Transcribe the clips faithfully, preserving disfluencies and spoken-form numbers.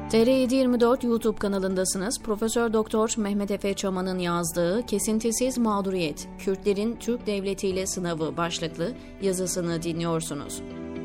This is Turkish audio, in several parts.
T R yedi yirmi dört YouTube kanalındasınız. Profesör Doktor Mehmet Efe Çaman'ın yazdığı Kesintisiz Mağduriyet, Kürtlerin Türk Devletiyle Sınavı başlıklı yazısını dinliyorsunuz.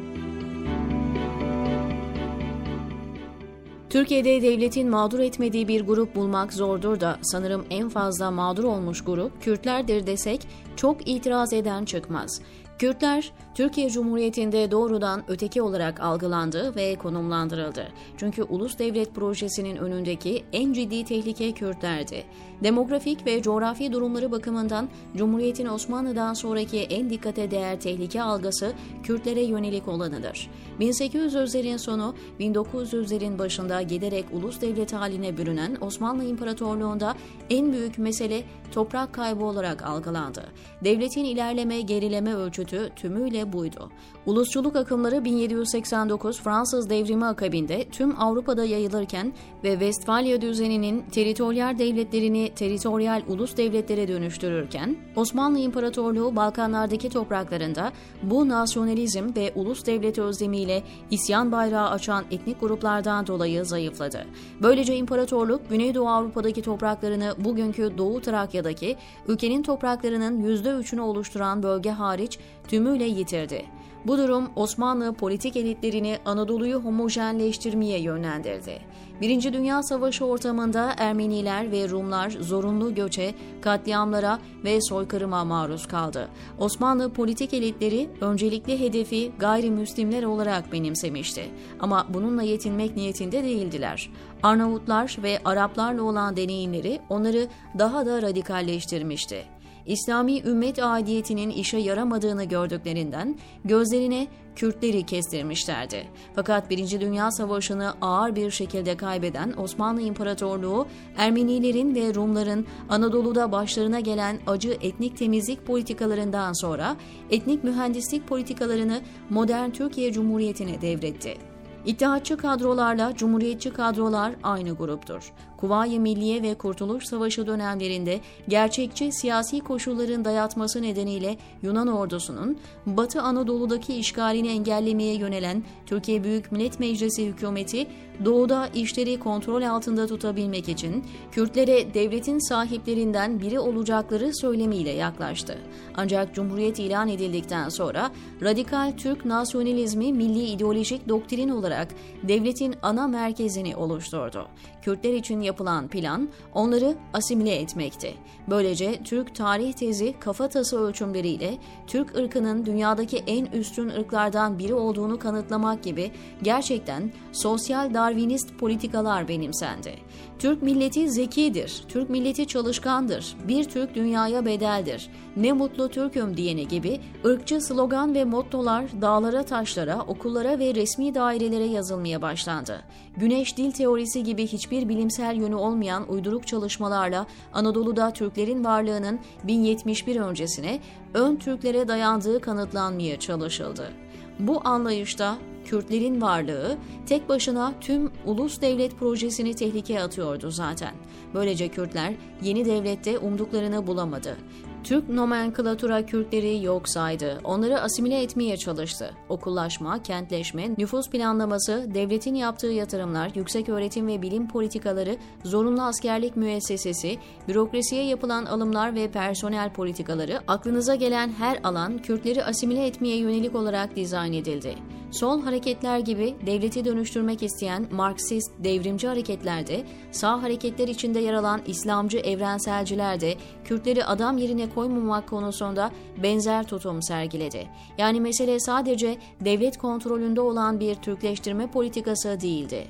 Türkiye'de devletin mağdur etmediği bir grup bulmak zordur da sanırım en fazla mağdur olmuş grup Kürtlerdir desek çok itiraz eden çıkmaz. Kürtler, Türkiye Cumhuriyeti'nde doğrudan öteki olarak algılandı ve konumlandırıldı. Çünkü ulus devlet projesinin önündeki en ciddi tehlike Kürtlerdi. Demografik ve coğrafi durumları bakımından Cumhuriyet'in Osmanlı'dan sonraki en dikkate değer tehlike algısı Kürtlere yönelik olanıdır. bin sekiz yüzlerin sonu, bin dokuz yüzlerin başında giderek ulus devlet haline bürünen Osmanlı İmparatorluğu'nda en büyük mesele toprak kaybı olarak algılandı. Devletin ilerleme, gerileme ölçütü tümüyle buydu. Ulusçuluk akımları bin yedi yüz seksen dokuz Fransız devrimi akabinde tüm Avrupa'da yayılırken ve Westfalia düzeninin teritoryal devletlerini teritoryal ulus devletlere dönüştürürken, Osmanlı İmparatorluğu Balkanlardaki topraklarında bu nasyonalizm ve ulus devlet özlemiyle isyan bayrağı açan etnik gruplardan dolayı zayıfladı. Böylece imparatorluk Güneydoğu Avrupa'daki topraklarını bugünkü Doğu Trakya'daki ülkenin topraklarının yüzde üçünü oluşturan bölge hariç tümüyle yitirdi. Bu durum Osmanlı politik elitlerini Anadolu'yu homojenleştirmeye yönlendirdi. Birinci Dünya Savaşı ortamında Ermeniler ve Rumlar zorunlu göçe, katliamlara ve soykırıma maruz kaldı. Osmanlı politik elitleri öncelikli hedefi gayrimüslimler olarak benimsemişti. Ama bununla yetinmek niyetinde değildiler. Arnavutlar ve Araplarla olan deneyimleri onları daha da radikalleştirmişti. İslami ümmet aidiyetinin işe yaramadığını gördüklerinden gözlerine Kürtleri kestirmişlerdi. Fakat Birinci Dünya Savaşı'nı ağır bir şekilde kaybeden Osmanlı İmparatorluğu, Ermenilerin ve Rumların Anadolu'da başlarına gelen acı etnik temizlik politikalarından sonra etnik mühendislik politikalarını modern Türkiye Cumhuriyeti'ne devretti. İttihatçı kadrolarla Cumhuriyetçi kadrolar aynı gruptur. Kuvayi Milliye ve Kurtuluş Savaşı dönemlerinde gerçekçi siyasi koşulların dayatması nedeniyle Yunan ordusunun Batı Anadolu'daki işgalini engellemeye yönelen Türkiye Büyük Millet Meclisi hükümeti doğuda işleri kontrol altında tutabilmek için Kürtlere devletin sahiplerinden biri olacakları söylemiyle yaklaştı. Ancak Cumhuriyet ilan edildikten sonra radikal Türk nasyonalizmi milli ideolojik doktrin olarak devletin ana merkezini oluşturdu. Kürtler için yapılan plan onları asimile etmekti. Böylece Türk tarih tezi kafatası ölçümleriyle Türk ırkının dünyadaki en üstün ırklardan biri olduğunu kanıtlamak gibi gerçekten sosyal Darwinist politikalar benimsendi. Türk milleti zekidir, Türk milleti çalışkandır, bir Türk dünyaya bedeldir, ne mutlu Türk'üm diyene gibi ırkçı slogan ve mottolar dağlara taşlara, okullara ve resmi dairelere yazılmaya başlandı. Güneş dil teorisi gibi hiçbir bilimsel yönü olmayan uyduruk çalışmalarla Anadolu'da Türklerin varlığının bin yetmiş bir öncesine ön Türklere dayandığı kanıtlanmaya çalışıldı. Bu anlayışta Kürtlerin varlığı tek başına tüm ulus devlet projesini tehlikeye atıyordu zaten. Böylece Kürtler yeni devlette umduklarını bulamadı. Türk nomenklatura Kürtleri yok saydı. Onları asimile etmeye çalıştı. Okullaşma, kentleşme, nüfus planlaması, devletin yaptığı yatırımlar, yükseköğretim ve bilim politikaları, zorunlu askerlik müessesesi, bürokrasiye yapılan alımlar ve personel politikaları, aklınıza gelen her alan Kürtleri asimile etmeye yönelik olarak dizayn edildi. Sol hareketler gibi devleti dönüştürmek isteyen Marksist devrimci hareketlerde, sağ hareketler içinde yer alan İslamcı evrenselciler de Kürtleri adam yerine koymamak konusunda benzer tutum sergiledi. Yani mesele sadece devlet kontrolünde olan bir Türkleştirme politikası değildi.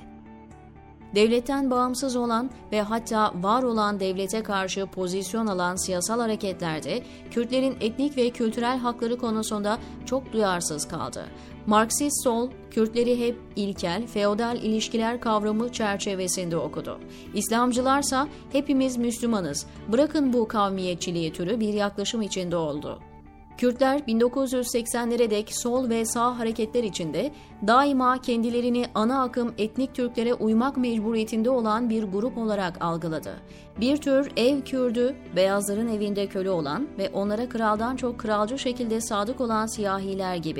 Devletten bağımsız olan ve hatta var olan devlete karşı pozisyon alan siyasal hareketlerde Kürtlerin etnik ve kültürel hakları konusunda çok duyarsız kaldı. Marksist sol, Kürtleri hep ilkel, feodal ilişkiler kavramı çerçevesinde okudu. İslamcılarsa hepimiz Müslümanız, bırakın bu kavmiyetçiliği türü bir yaklaşım içinde oldu. Kürtler bin dokuz yüz seksenlere dek sol ve sağ hareketler içinde daima kendilerini ana akım etnik Türklere uymak mecburiyetinde olan bir grup olarak algıladı. Bir tür ev Kürdü, beyazların evinde köle olan ve onlara kraldan çok kralcı şekilde sadık olan siyahiler gibi.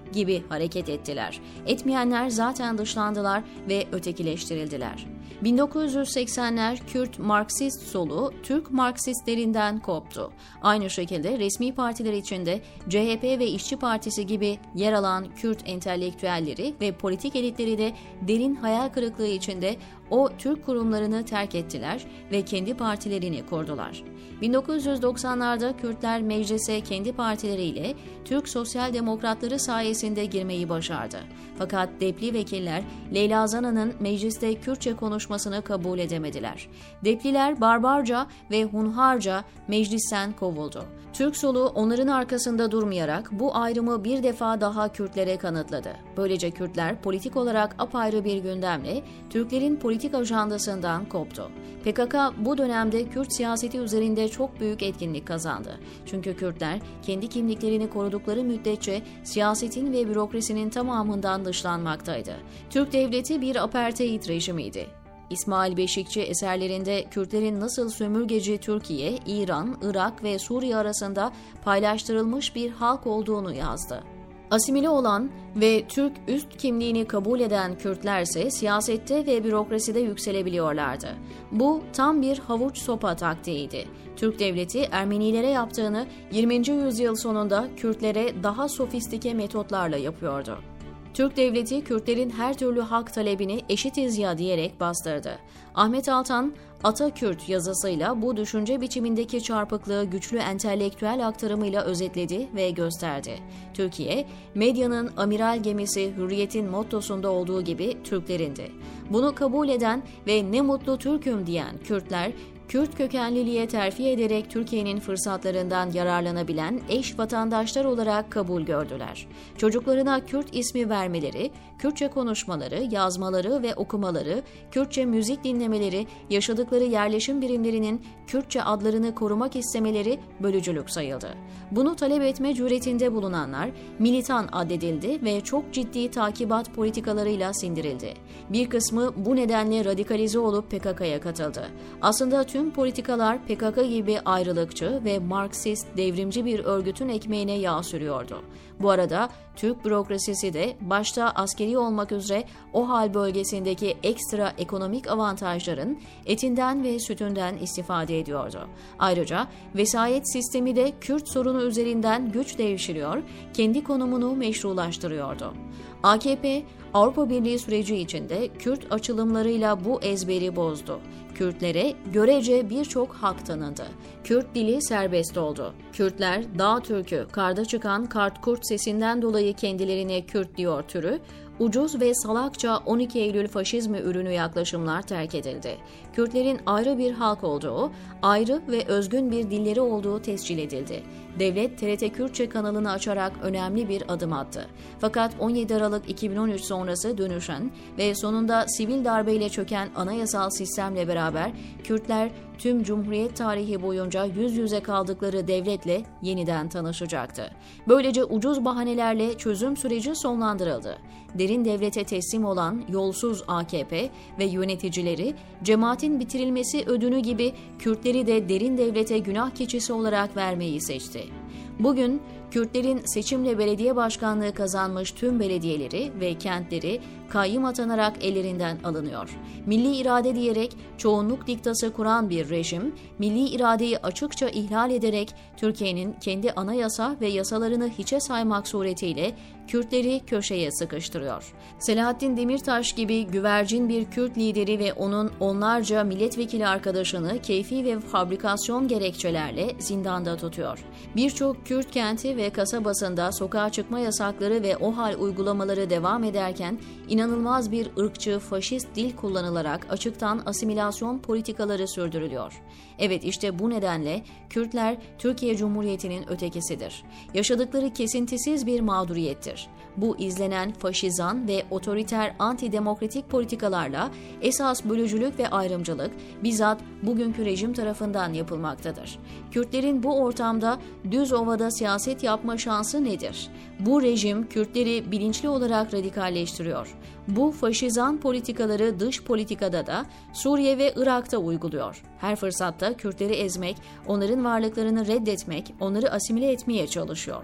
gibi hareket ettiler. Etmeyenler zaten dışlandılar ve ötekileştirildiler. bin dokuz yüz seksenler Kürt Marksist solu Türk Marksistlerinden koptu. Aynı şekilde resmi partiler içinde C H P ve İşçi Partisi gibi yer alan Kürt entelektüelleri ve politik elitleri de derin hayal kırıklığı içinde o Türk kurumlarını terk ettiler ve kendi partilerini kurdular. bin dokuz yüz doksanlarda Kürtler meclise kendi partileriyle Türk Sosyal Demokratları sayesinde girmeyi başardı. Fakat Depli vekiller Leyla Zana'nın mecliste Kürtçe konuşmasını kabul edemediler. Depliler barbarca ve hunharca meclisten kovuldu. Türk solu onların arkasında durmayarak bu ayrımı bir defa daha Kürtlere kanıtladı. Böylece Kürtler politik olarak apayrı bir gündemle Türklerin politik ajandasından koptu. P K K bu dönemde Kürt siyaseti üzerinde çok büyük etkinlik kazandı. Çünkü Kürtler kendi kimliklerini korudukları müddetçe siyasetin ve bürokrasinin tamamından dışlanmaktaydı. Türk devleti bir apartheid rejimiydi. İsmail Beşikçi eserlerinde Kürtlerin nasıl sömürgeci Türkiye, İran, Irak ve Suriye arasında paylaştırılmış bir halk olduğunu yazdı. Asimile olan ve Türk üst kimliğini kabul eden Kürtlerse siyasette ve bürokraside yükselebiliyorlardı. Bu tam bir havuç sopa taktiğiydi. Türk devleti Ermenilere yaptığını yirminci yüzyıl sonunda Kürtlere daha sofistike metotlarla yapıyordu. Türk devleti Kürtlerin her türlü hak talebini eşitiz ya diyerek bastırdı. Ahmet Altan, Atakürt yazısıyla bu düşünce biçimindeki çarpıklığı güçlü entelektüel aktarımıyla özetledi ve gösterdi. Türkiye, medyanın amiral gemisi Hürriyet'in mottosunda olduğu gibi Türklerindi. Bunu kabul eden ve ne mutlu Türk'üm diyen Kürtler, Kürt kökenliliğe terfi ederek Türkiye'nin fırsatlarından yararlanabilen eş vatandaşlar olarak kabul gördüler. Çocuklarına Kürt ismi vermeleri, Kürtçe konuşmaları, yazmaları ve okumaları, Kürtçe müzik dinlemeleri, yaşadıkları yerleşim birimlerinin Kürtçe adlarını korumak istemeleri bölücülük sayıldı. Bunu talep etme cüretinde bulunanlar militan addedildi ve çok ciddi takibat politikalarıyla sindirildi. Bir kısmı bu nedenle radikalize olup P K K'ya katıldı. Aslında tüm politikalar P K K gibi ayrılıkçı ve Marksist devrimci bir örgütün ekmeğine yağ sürüyordu. Bu arada Türk bürokrasisi de başta askeri olmak üzere o hal bölgesindeki ekstra ekonomik avantajların etinden ve sütünden istifade ediyordu. Ayrıca vesayet sistemi de Kürt sorunu üzerinden güç devşiriyor, kendi konumunu meşrulaştırıyordu. A K P, Avrupa Birliği süreci içinde Kürt açılımlarıyla bu ezberi bozdu. Kürtlere görece birçok hak tanındı. Kürt dili serbest oldu. Kürtler dağ türkü, karda çıkan kart-kurt sesinden dolayı kendilerine Kürt diyor türü, ucuz ve salakça on iki Eylül faşizmi ürünü yaklaşımlar terk edildi. Kürtlerin ayrı bir halk olduğu, ayrı ve özgün bir dilleri olduğu tescil edildi. Devlet T R T Kürtçe kanalını açarak önemli bir adım attı. Fakat on yedi Aralık iki bin on üç sonrası dönüşen ve sonunda sivil darbeyle çöken anayasal sistemle beraber Kürtler tüm Cumhuriyet tarihi boyunca yüz yüze kaldıkları devletle yeniden tanışacaktı. Böylece ucuz bahanelerle çözüm süreci sonlandırıldı. Derin devlete teslim olan yolsuz A K P ve yöneticileri cemaatin bitirilmesi ödünü gibi Kürtleri de derin devlete günah keçisi olarak vermeyi seçti. Bugün Kürtlerin seçimle belediye başkanlığı kazanmış tüm belediyeleri ve kentleri kayyım atanarak ellerinden alınıyor. Milli irade diyerek çoğunluk diktası kuran bir rejim, milli iradeyi açıkça ihlal ederek Türkiye'nin kendi anayasa ve yasalarını hiçe saymak suretiyle Kürtleri köşeye sıkıştırıyor. Selahattin Demirtaş gibi güvercin bir Kürt lideri ve onun onlarca milletvekili arkadaşını keyfi ve fabrikasyon gerekçelerle zindanda tutuyor. Birçok Kürt kenti ve kasabasında sokağa çıkma yasakları ve OHAL uygulamaları devam ederken inanılmaz bir ırkçı, faşist dil kullanılarak açıktan asimilasyon politikaları sürdürülüyor. Evet, işte bu nedenle Kürtler Türkiye Cumhuriyeti'nin ötekisidir. Yaşadıkları kesintisiz bir mağduriyettir. Bu izlenen faşizan ve otoriter antidemokratik politikalarla esas bölücülük ve ayrımcılık bizzat bugünkü rejim tarafından yapılmaktadır. Kürtlerin bu ortamda düz ovada siyaset yapma şansı nedir? Bu rejim Kürtleri bilinçli olarak radikalleştiriyor. Bu faşizan politikaları dış politikada da Suriye ve Irak'ta uyguluyor. Her fırsatta Kürtleri ezmek, onların varlıklarını reddetmek, onları asimile etmeye çalışıyor.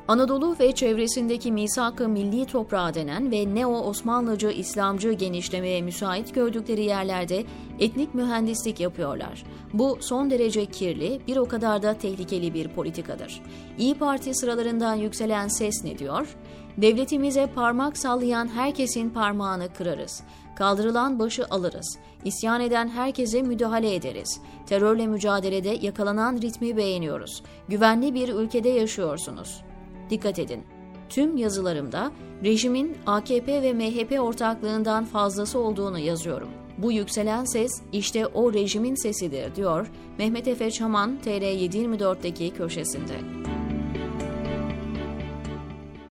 Anadolu ve çevresindeki misak-ı milli toprağı denen ve Neo-Osmanlıcı İslamcı genişlemeye müsait gördükleri yerlerde etnik mühendislik yapıyorlar. Bu son derece kirli, bir o kadar da tehlikeli bir politikadır. İYİ Parti sıralarından yükselen ses ne diyor? Devletimize parmak sallayan herkesin parmağını kırarız. Kaldırılan başı alırız. İsyan eden herkese müdahale ederiz. Terörle mücadelede yakalanan ritmi beğeniyoruz. Güvenli bir ülkede yaşıyorsunuz. Dikkat edin. Tüm yazılarımda rejimin A K P ve M H P ortaklığından fazlası olduğunu yazıyorum. Bu yükselen ses işte o rejimin sesidir diyor Mehmet Efe Çaman T R yedi yirmi dört'teki köşesinde.